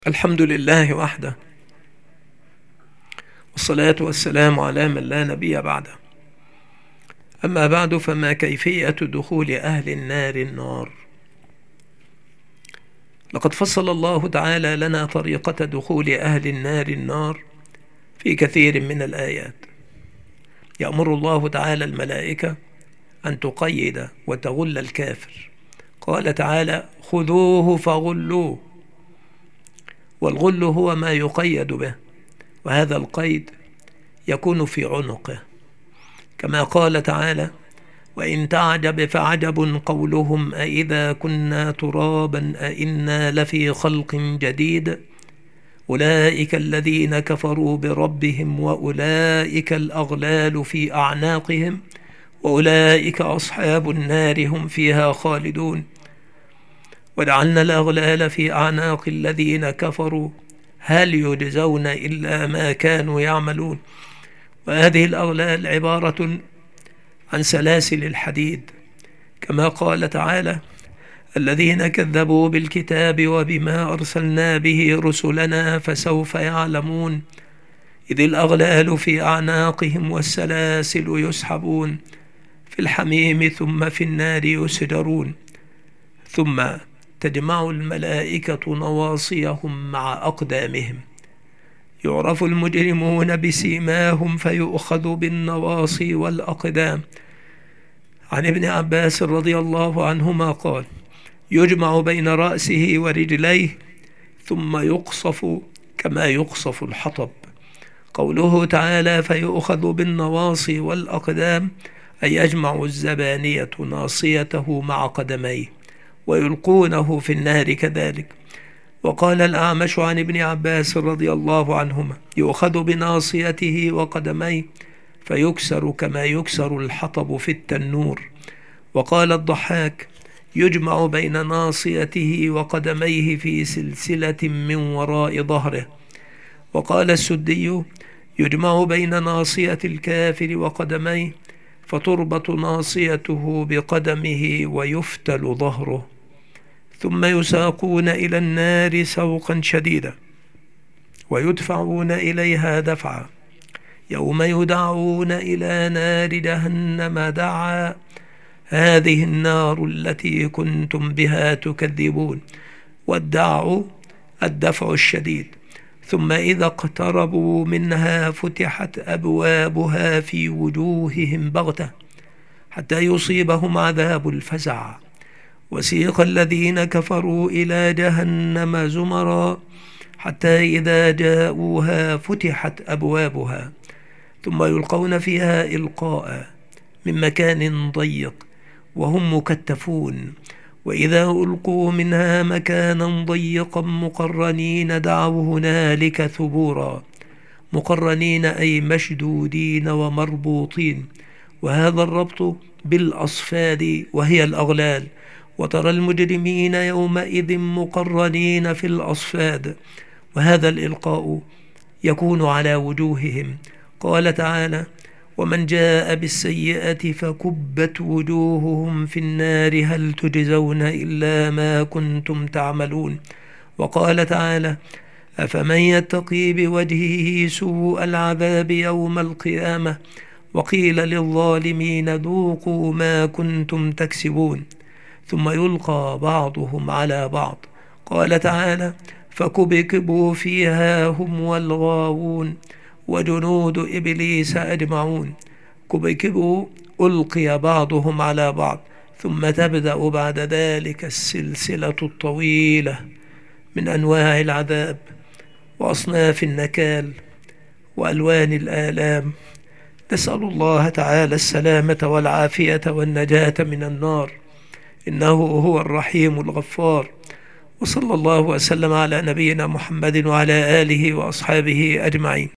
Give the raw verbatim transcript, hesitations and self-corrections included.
الحمد لله وحده، والصلاة والسلام على من لا نبي بعده. أما بعد، فما كيفية دخول أهل النار النار؟ لقد فصل الله تعالى لنا طريقة دخول أهل النار النار في كثير من الآيات. يأمر الله تعالى الملائكة أن تقيد وتغل الكافر. قال تعالى: خذوه فغلوه. والغل هو ما يقيد به، وهذا القيد يكون في عنقه، كما قال تعالى: وإن تعجب فعجب قولهم أإذا كنا ترابا أإنا لفي خلق جديد أولئك الذين كفروا بربهم وأولئك الأغلال في أعناقهم وأولئك أصحاب النار هم فيها خالدون. وجعلنا الأغلال في أعناق الذين كفروا هل يجزون إلا ما كانوا يعملون. وهذه الأغلال عبارة عن سلاسل الحديد، كما قال تعالى: الذين كذبوا بالكتاب وبما أرسلنا به رسلنا فسوف يعلمون إذ الأغلال في أعناقهم والسلاسل يسحبون في الحميم ثم في النار يسجرون. ثم تجمع الملائكة نواصيهم مع أقدامهم، يعرف المجرمون بسيماهم فيؤخذ بالنواصي والأقدام. عن ابن عباس رضي الله عنهما قال: يجمع بين رأسه ورجليه ثم يقصف كما يقصف الحطب. قوله تعالى: فيؤخذ بالنواصي والأقدام، أي يجمع الزبانية ناصيته مع قدميه ويلقونه في النار كذلك. وقال الأعمش عن ابن عباس رضي الله عنهما: يؤخذ بناصيته وقدميه فيكسر كما يكسر الحطب في التنور. وقال الضحاك: يجمع بين ناصيته وقدميه في سلسلة من وراء ظهره. وقال السدي: يجمع بين ناصية الكافر وقدميه فتربط ناصيته بقدمه ويفتل ظهره، ثم يساقون إلى النار سوقا شديدا ويدفعون إليها دفعا، يوم يدعون إلى نار جهنم دعا، هذه النار التي كنتم بها تكذبون. والدع الدفع الشديد. ثم إذا اقتربوا منها فتحت أبوابها في وجوههم بغتة حتى يصيبهم عذاب الفزع. وسيق الذين كفروا إلى جهنم زمرا حتى إذا جاءوها فتحت أبوابها ثم يلقون فيها إلقاء من مكان ضيق وهم مكتفون. وإذا ألقوا منها مكانا ضيقا مقرنين دعوا هنالك ثبورا. مقرنين أي مشدودين ومربوطين، وهذا الربط بالأصفاد وهي الأغلال. وترى المجرمين يومئذ مقرنين في الأصفاد، وهذا الإلقاء يكون على وجوههم. قال تعالى: ومن جاء بالسيئة فكبت وجوههم في النار هل تجزون إلا ما كنتم تعملون. وقال تعالى: أفمن يتقي بوجهه سوء العذاب يوم القيامة وقيل للظالمين ذوقوا ما كنتم تكسبون. ثم يلقى بعضهم على بعض. قال تعالى: فكبكبوا فيها هم والغاوون وجنود إبليس أجمعون. كبكبوا ألقي بعضهم على بعض، ثم تبدأ بعد ذلك السلسلة الطويلة من أنواع العذاب وأصناف النكال وألوان الآلام. نسأل الله تعالى السلامة والعافية والنجاة من النار، إنه هو الرحيم الغفار. وصلى الله وسلم على نبينا محمد وعلى آله وأصحابه أجمعين.